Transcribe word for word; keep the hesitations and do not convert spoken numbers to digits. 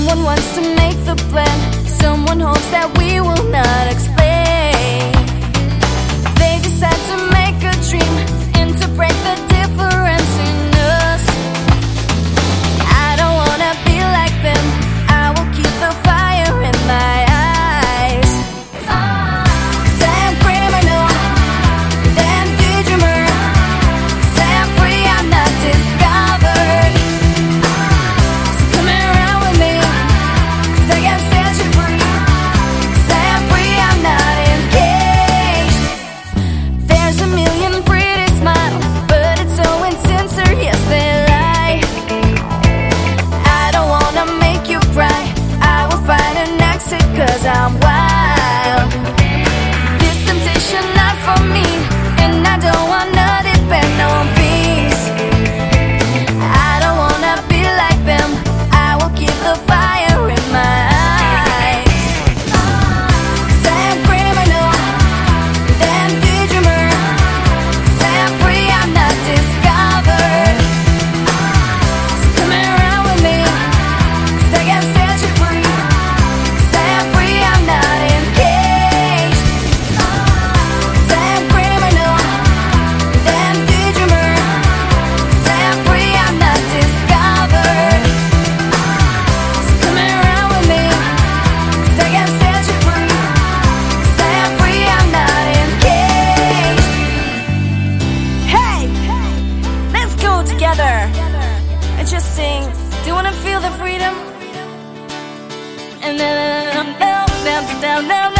Someone wants to make the plan. Someone hopes that we will not explain. They decide to make a dream and to break the difference in us. I don't wanna be like them. I will keep the fire in my eyes. Say I'm criminal, then daydreamer. Say I'm free, I'm not discovered. So come around with me, 'cause I can set you free. Say I'm free, I'm not engaged. There's a million pretty smiles, but it's so insincere, yes they lie. I don't wanna make you cry. I will find an exit 'cause I'm wild. This temptation not for me, and I don't wanna depend on peace. I don't wanna be like them. I will keep the fire in my eyes. Say I'm criminal, then daydreamer. Say I'm free, I'm not discovered. So come around with me, 'cause I can set you free. Say I'm free, I'm not engaged. Say I'm criminal, then daydreamer. Say I'm free, I'm not discovered. So come around with me, 'cause I can set you free. Say I'm free, I'm not engaged. Hey, let's go together and just sing. Do you wanna feel the freedom? And then I'm down, down, down, down.